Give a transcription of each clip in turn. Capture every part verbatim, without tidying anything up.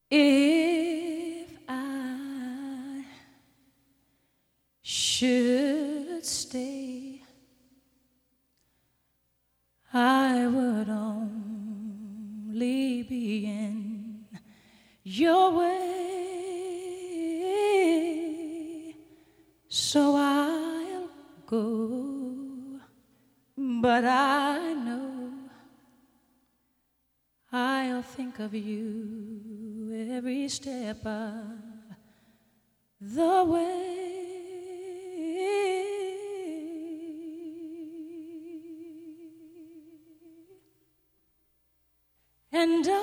If I should stay, I would only be in your way, so I'll go, but I know I'll think of you every step of the way. And I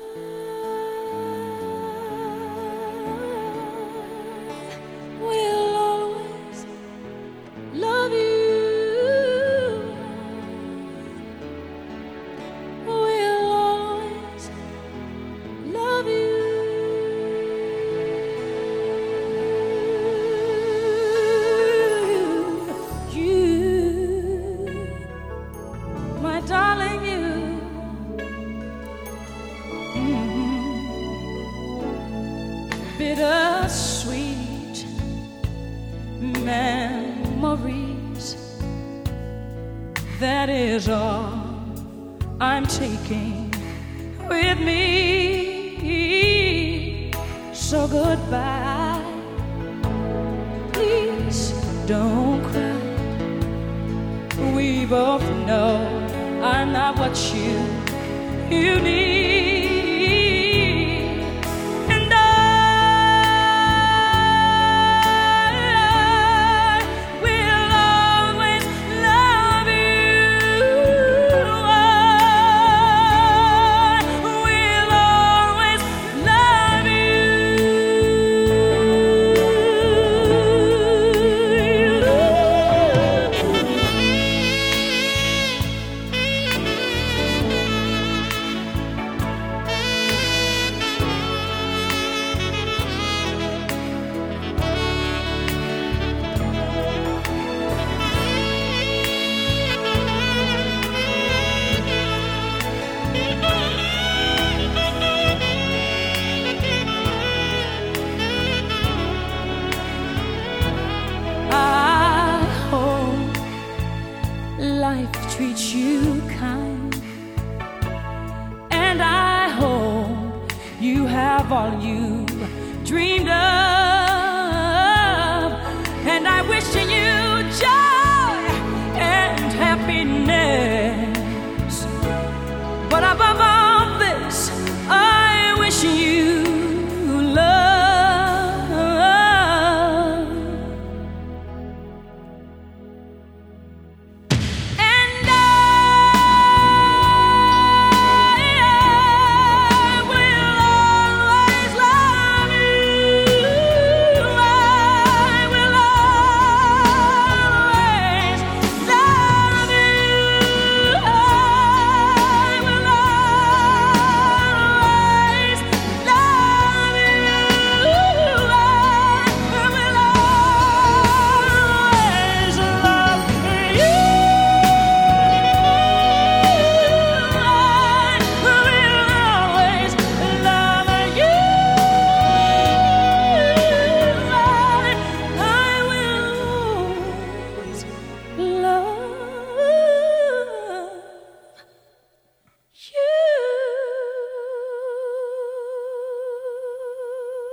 will always love you. Will always love you. You, my darling, you. Bittersweet memories, that is all I'm taking with me. So goodbye, please don't cry. We both know I'm not what you, you need. Life treats you kind, and I hope you have all you dreamed of, and I wish you joy and happiness. But above all this, I wish you love.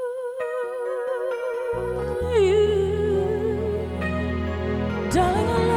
Darling, I love